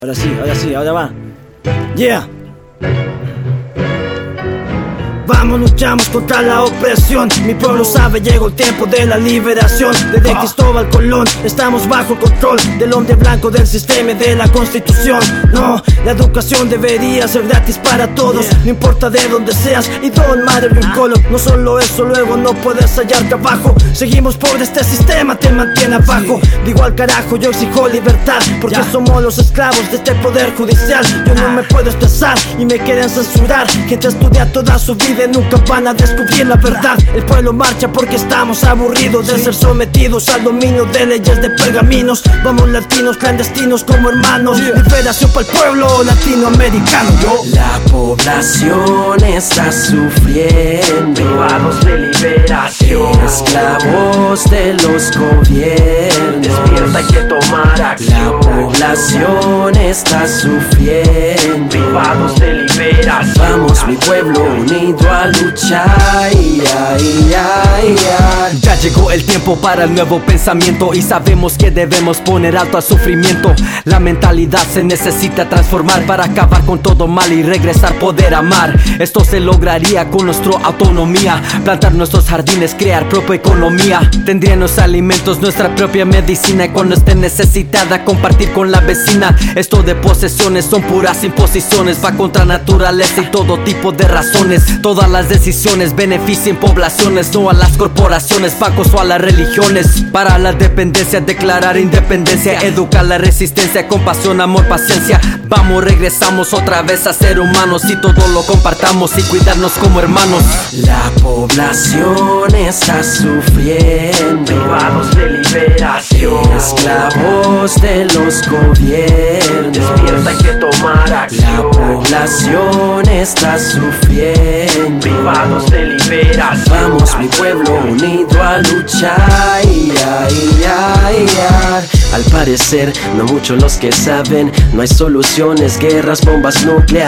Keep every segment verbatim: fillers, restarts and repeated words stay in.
Ahora sí, ahora sí, ahora va. Yeah. Vamos, luchamos contra la opresión. Mi pueblo sabe, llegó el tiempo de la liberación. Desde Cristóbal Colón estamos bajo el control del hombre blanco, del sistema y de la constitución. No, la educación debería ser gratis para todos, no importa de dónde seas y don madre rincón. No solo eso, luego no puedes hallar trabajo. Seguimos pobres, este sistema te mantiene abajo. Digo al carajo, yo exijo libertad, porque somos los esclavos de este poder judicial. Yo no me puedo expresar y me quieren censurar. Gente estudia toda su vida, nunca van a descubrir la verdad. El pueblo marcha porque estamos aburridos de ser sometidos al dominio de leyes de pergaminos. Vamos latinos, clandestinos como hermanos. Liberación para el pueblo latinoamericano. Yo. La población está sufriendo, privados de liberación, esclavos de los gobiernos. Despierta, hay que tomar acción. La población está sufriendo, privados de liberación. Vamos mi pueblo unido a luchar. Ay, ay, ay, ay. Ya llegó el tiempo para el nuevo pensamiento y sabemos que debemos poner alto al sufrimiento. La mentalidad se necesita transformar para acabar con todo mal y regresar poder amar. Esto se lograría con nuestra autonomía, plantar nuestros jardines, crear propia economía. Tendríamos alimentos, nuestra propia medicina, y cuando esté necesitada compartir con la vecina. Esto de posesiones son puras imposiciones, va contra naturaleza y todo tipo de razones. Todas las decisiones benefician poblaciones, no a las corporaciones, bancos o a las religiones. Para la dependencia, declarar independencia, educar la resistencia, compasión, amor, paciencia. Vamos, regresamos otra vez a ser humanos y todo lo compartamos y cuidarnos como hermanos. La población está sufriendo, privados de liberación, esclavos de los gobiernos. Despierta, hay que tomar acción. La población está sufriendo, privados de liberación. Vamos mi pueblo unido a luchar. Ay, ay, ay, ay. Al parecer, no muchos los que saben, no hay soluciones, guerras, bombas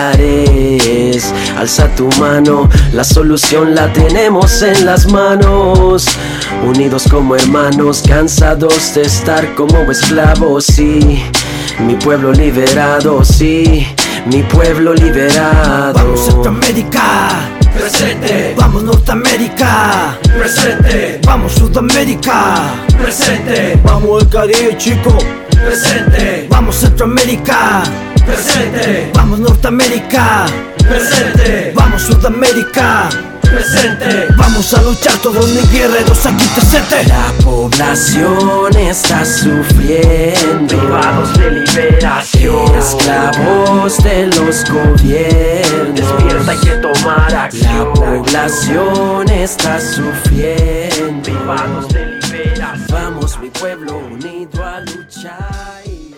nucleares. Alza tu mano, la solución la tenemos en las manos. Unidos como hermanos, cansados de estar como esclavos, sí. Mi pueblo liberado, sí. Mi pueblo liberado. Vamos Centroamérica, Presente, vamos Norteamérica, presente, vamos Sudamérica, presente, vamos el Caribe, chico. presente, Vamos Centroamérica, presente, vamos Norteamérica, presente, vamos Sudamérica. presente. Vamos a luchar todos mis guerreros aquí presentes. La población está sufriendo, Privados de liberación, esclavos de los gobiernos. Despierta, hay que tomar La acción. población está sufriendo, Privados de liberación. vamos mi pueblo unido a luchar.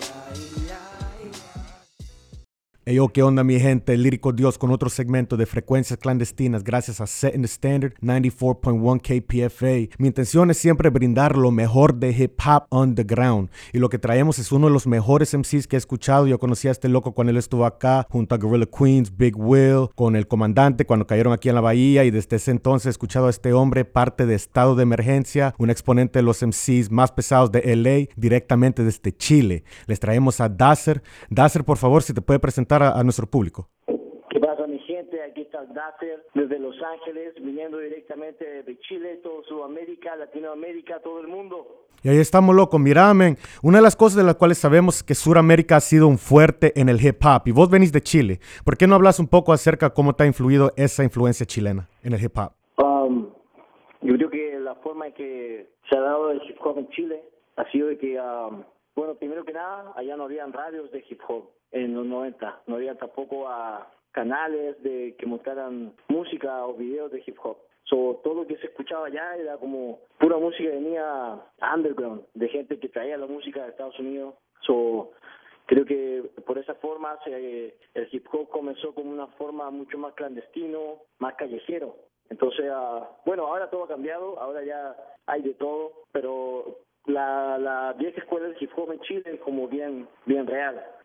Hey, yo, ¿qué onda mi gente? El Lírico Dios con otro segmento de Frecuencias Clandestinas gracias a Setting the Standard noventa y cuatro punto uno K P F A. Mi intención es siempre brindar lo mejor de hip hop underground y lo que traemos es uno de los mejores M Cs que he escuchado. Yo conocí a este loco cuando él estuvo acá junto a Gorilla Queens, Big Will, con el comandante cuando cayeron aquí en la bahía, y desde ese entonces he escuchado a este hombre, parte de Estado de Emergencia, un exponente de los M Cs más pesados de L A, directamente desde Chile. Les traemos a Dazer. Dazer, por favor, si te puede presentar A, a nuestro público. ¿Qué pasa, mi gente? Aquí está el Dazer desde Los Ángeles, viniendo directamente de Chile, todo Sudamérica, Latinoamérica, todo el mundo. Y ahí estamos, loco. Mira, men, una de las cosas de las cuales sabemos que Sudamérica ha sido un fuerte en el hip hop, y vos venís de Chile. ¿Por qué no hablas un poco acerca de cómo te ha influido esa influencia chilena en el hip hop? Um, yo creo que la forma en que se ha dado el hip hop en Chile ha sido de que, um, bueno, primero que nada, allá no habían radios de hip hop en los noventa, no había tampoco uh, canales de que mostraran música o videos de hip hop. So, todo lo que se escuchaba allá era como pura música que venía underground, de gente que traía la música de Estados Unidos. So, creo que por esa forma se, el hip hop comenzó como una forma mucho más clandestino, más callejero. Entonces, uh, bueno, ahora todo ha cambiado, ahora ya hay de todo, pero la, la vieja escuela del hip hop en Chile es como bien, bien real.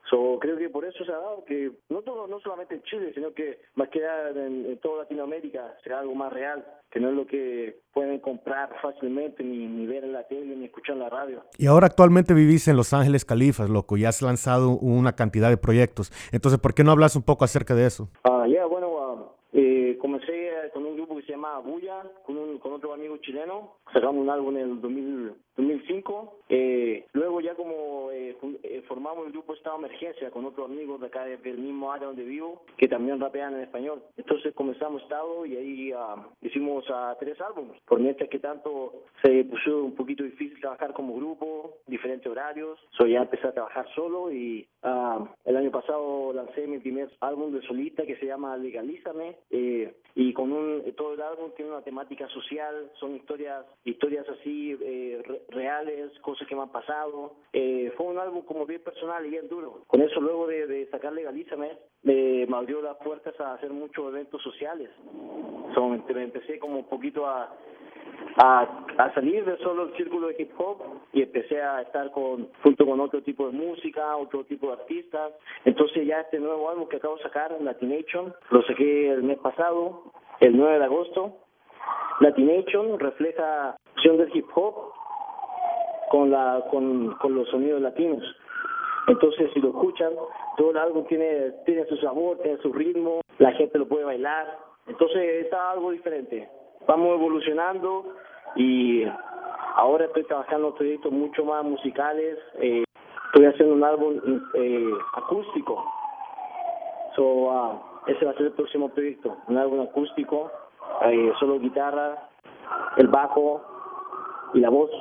So, creo que por eso se ha dado que no todo, no solamente en Chile, sino que más que nada en, en toda Latinoamérica sea algo más real, que no es lo que pueden comprar fácilmente, ni, ni ver en la tele, ni escuchar en la radio. Y ahora actualmente vivís en Los Ángeles, Califas, loco, y has lanzado una cantidad de proyectos. Entonces, ¿por qué no hablas un poco acerca de eso? Ah, ya, bueno, uh, eh, comencé con un grupo que se llama Bulla, con, un, con otro amigo chileno. Sacamos un álbum en el dos mil cinco. Eh, luego ya como eh, eh, formamos el grupo Estado Emergencia con otros amigos de acá del mismo área donde vivo, que también rapean en español. Entonces comenzamos Estado y ahí uh, hicimos uh, tres álbumes. Por mientras que tanto se puso un poquito difícil trabajar como grupo, diferentes horarios. So ya empecé a trabajar solo y uh, el año pasado lancé mi primer álbum de solista que se llama Legalízame. Eh, y con un, todo el álbum tiene una temática social, son historias historias así eh, re, reales, cosas que me han pasado. Eh, fue un álbum como bien personal y bien duro. Con eso luego de, de sacar Legalízame eh, me abrió las puertas a hacer muchos eventos sociales. So, me, me empecé como un poquito a A, a salir de solo el círculo de hip hop y empecé a estar con junto con otro tipo de música, otro tipo de artistas. Entonces ya este nuevo álbum que acabo de sacar, Latination, lo saqué el mes pasado, el nueve de agosto. Latination refleja la fusión del hip hop con la con, con los sonidos latinos. Entonces si lo escuchan, todo el álbum tiene tiene su sabor, tiene su ritmo, la gente lo puede bailar. Entonces está algo diferente. Vamos evolucionando y ahora estoy trabajando en proyectos mucho más musicales. Eh, estoy haciendo un álbum eh, acústico. So, uh, ese va a ser el próximo proyecto, un álbum acústico, eh, solo guitarra, el bajo y la voz.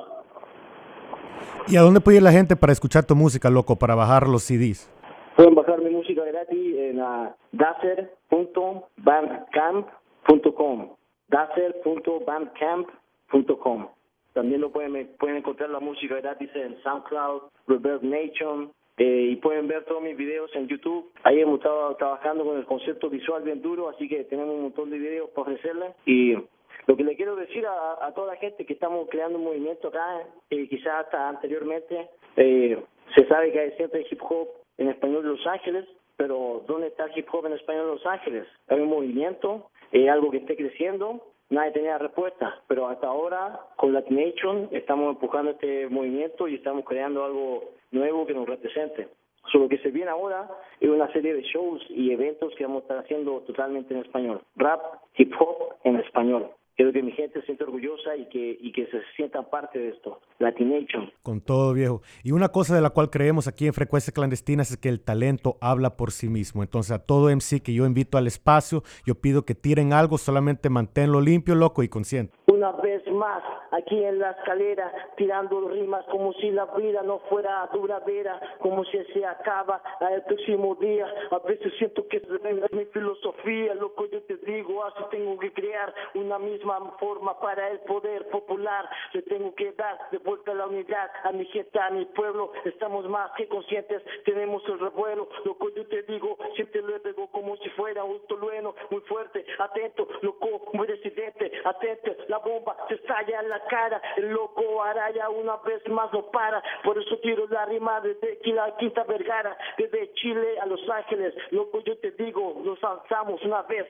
¿Y a dónde puede ir la gente para escuchar tu música, loco, para bajar los C Ds? Pueden bajar mi música gratis en uh, dazer punto bandcamp punto com. dazer punto bandcamp punto com. También lo pueden, pueden encontrar la música gratis en SoundCloud, Reverb Nation, eh, y pueden ver todos mis videos en YouTube. Ahí hemos estado trabajando con el concepto visual bien duro, así que tenemos un montón de videos para ofrecerles. Y lo que le quiero decir a, a toda la gente que estamos creando un movimiento acá, eh, quizás hasta anteriormente, eh, se sabe que hay siempre hip hop en español de Los Ángeles, pero ¿dónde está el hip hop en español de Los Ángeles? Hay un movimiento, es eh, algo que esté creciendo, nadie tenía respuesta, pero hasta ahora con Latination estamos empujando este movimiento y estamos creando algo nuevo que nos represente. So, lo que se viene ahora es una serie de shows y eventos que vamos a estar haciendo totalmente en español. Rap, hip hop en español. Quiero que mi gente se sienta orgullosa y que, y que se sientan parte de esto. Latination. Con todo, viejo. Y una cosa de la cual creemos aquí en Frecuencias Clandestinas es que el talento habla por sí mismo. Entonces, a todo M C que yo invito al espacio, yo pido que tiren algo, solamente manténlo limpio, loco y consciente. Una vez más, aquí en la escalera, tirando rimas como si la vida no fuera duradera, como si se acaba el próximo día. A veces siento que es mi filosofía, loco, yo te digo, así tengo que crear una misma forma para el poder popular. Le tengo que dar de vuelta la unidad a mi gente, a mi pueblo. Estamos más que conscientes, tenemos el revuelo. Loco, yo te digo, siempre lo pego como si fuera un tolueno, muy fuerte, atento, loco, muy residente, atento, la bomba se estalla en la cara, el loco Araya una vez más no para, por eso tiro la rima desde la Quinta Vergara, desde Chile a Los Ángeles, loco, yo te digo, nos alzamos una vez.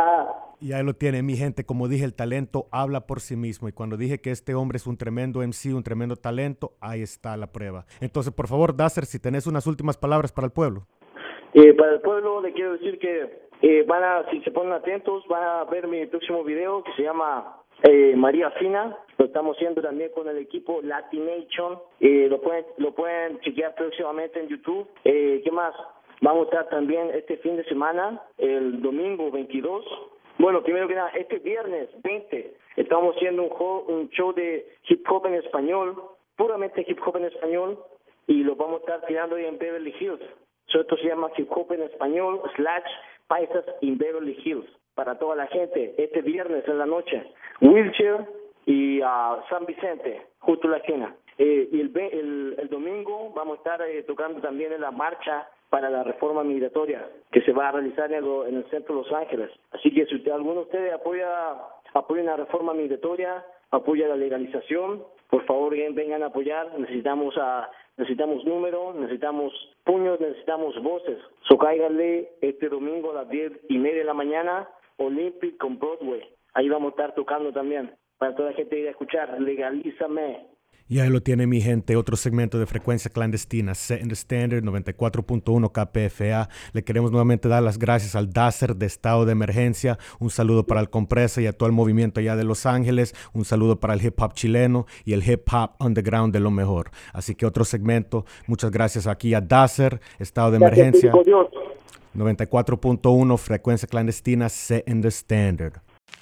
Y ahí lo tiene, mi gente. Como dije, el talento habla por sí mismo. Y cuando dije que este hombre es un tremendo M C, un tremendo talento, ahí está la prueba. Entonces, por favor, Dazer, si tenés unas últimas palabras para el pueblo. Eh, para el pueblo le quiero decir que eh, van a, si se ponen atentos, van a ver mi próximo video que se llama eh, María Fina. Lo estamos haciendo también con el equipo Latination. Eh, lo pueden lo pueden chequear próximamente en YouTube. Eh, ¿Qué más? Vamos a estar también este fin de semana, el domingo veintidós. Bueno, primero que nada, este viernes veinte estamos haciendo un, ho- un show de hip hop en español, puramente hip hop en español, y lo vamos a estar tirando ahí en Beverly Hills. So, esto se llama Hip Hop en Español slash Paisas in Beverly Hills. Para toda la gente, este viernes en la noche, Wheelchair y uh, San Vicente, justo en la esquina. Eh, y el, el, el domingo vamos a estar eh, tocando también en la marcha para la reforma migratoria que se va a realizar en, lo, en el centro de Los Ángeles. Así que si usted, alguno de ustedes apoya, apoya la reforma migratoria, apoya la legalización, por favor vengan a apoyar. Necesitamos a necesitamos números, necesitamos puños, necesitamos voces. So cáiganle este domingo a las diez y media de la mañana, Olympic con Broadway. Ahí vamos a estar tocando también, para toda la gente ir a escuchar, Legalízame. Y ahí lo tiene mi gente, otro segmento de Frecuencia Clandestina, Setting the Standard, noventa y cuatro punto uno K P F A. Le queremos nuevamente dar las gracias al DASER de Estado de Emergencia. Un saludo para el Compresa y a todo el movimiento allá de Los Ángeles. Un saludo para el hip hop chileno y el hip hop underground de lo mejor. Así que otro segmento, muchas gracias aquí a DASER, Estado de Emergencia. noventa y cuatro punto uno Frecuencia Clandestina, Setting the Standard.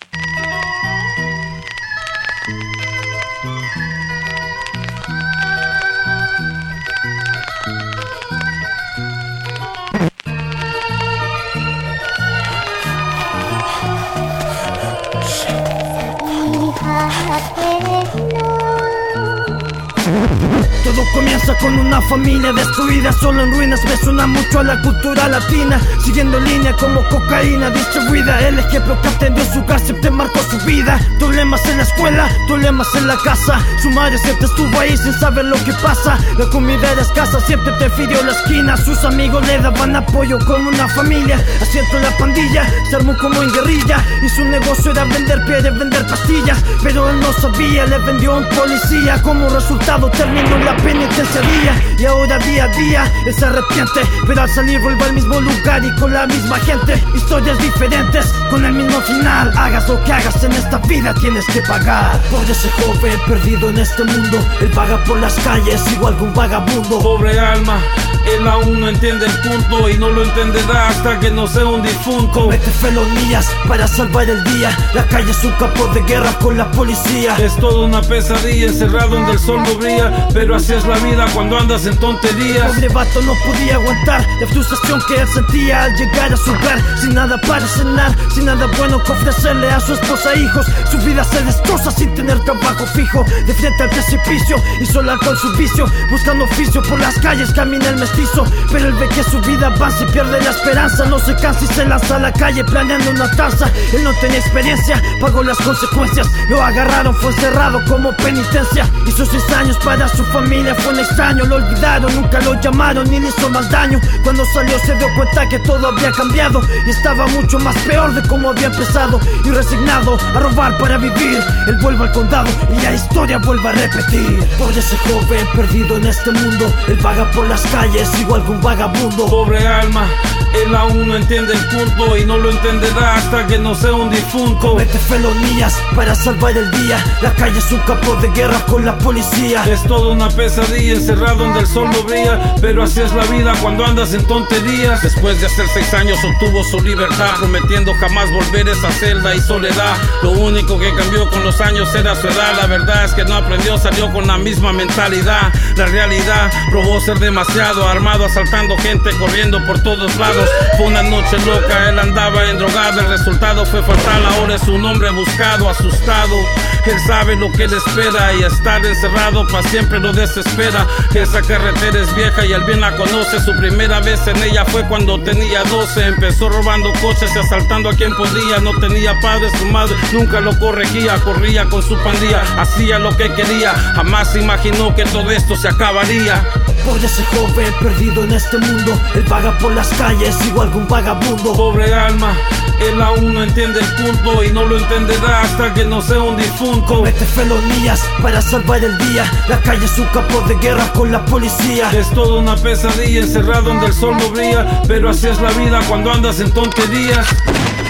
Todo comienza con una familia destruida, solo en ruinas. Me suena mucho a la cultura latina, siguiendo línea como cocaína distribuida. El ejemplo que atendió su casa te marcó su vida. Problemas en la escuela, problemas en la casa. Su madre siempre estuvo ahí sin saber lo que pasa. La comida era escasa, siempre prefirió la esquina. Sus amigos le daban apoyo como una familia. Así entró la pandilla, se armó como en guerrilla. Y su negocio era vender pieles, vender pastillas. Pero él no sabía, le vendió a un policía. Como resultado terminó la penitenciaría. Y ahora día a día él se arrepiente, pero al salir vuelve al mismo lugar y con la misma gente. Historias diferentes con el mismo final. Hagas lo que hagas en esta vida tienes que pagar. Por ese joven perdido en este mundo, él vaga por las calles igual que un vagabundo. Pobre alma, él aún no entiende el punto y no lo entenderá hasta que no sea un difunto. Comete felonías para salvar el día. La calle es un campo de guerra con la policía. Es toda una pesadilla encerrado donde el sol no brilla, pero así es la vida cuando andas en tonterías. Pobre vato no podía aguantar la frustración que él sentía al llegar a su hogar, sin nada para cenar, sin nada bueno que ofrecerle a su esposa e hijos. Su vida se destroza sin tener trabajo fijo, de frente al precipicio y sola con su vicio. Buscando oficio por las calles camina el mestizo, pero él ve que su vida avanza y pierde la esperanza. No se cansa y se lanza a la calle planeando una tranza. Él no tenía experiencia, pagó las consecuencias. Lo agarraron, fue encerrado como penitencia. Hizo seis años para su familia, fue un extraño. Lo olvidaron, nunca lo llamaron ni le hizo más daño. Cuando salió se dio cuenta que todo había cambiado y estaba mucho más peor de cómo había empezado. Y resignado a robar para vivir, él vuelve al condado y la historia vuelve a repetir. Por ese joven perdido en este mundo, él vaga por las calles igual que un vagabundo. Pobre alma, él aún no entiende el punto y no lo entenderá hasta que no sea un difunto. Comete felonías para salvar el día. La calle es un campo de guerra con la policía. Es toda una pesadilla encerrado donde el sol no brilla, pero así es la vida cuando andas en tonterías. Después de hacer seis años obtuvo su libertad, prometiendo jamás volver a esa celda y soledad. Lo único que cambió con los años era su edad. La verdad es que no aprendió, salió con la misma mentalidad. La realidad probó ser demasiado armado, asaltando gente, corriendo por todos lados. Fue una noche loca, él andaba endrogado. El resultado fue fatal, ahora es un hombre buscado, asustado. Él sabe lo que le espera y estar encerrado para siempre lo desespera. Esa carretera es vieja y él bien la conoce. Su primera vez en ella fue cuando tenía doce. Empezó robando coches y asaltando a quien podía. No tenía padre, su madre nunca lo corregía. Corría con su pandilla, hacía lo que quería. Jamás imaginó que todo esto se acabaría. Por ese joven perdido en este mundo, él vaga por las calles igual que un vagabundo. Pobre alma, él aún no entiende el punto y no lo entenderá hasta que no sea un difunto. Comete felonías para salvar el día. La calle es un campo de guerra con la policía. Es toda una pesadilla encerrado donde el sol no brilla, pero así es la vida cuando andas en tonterías.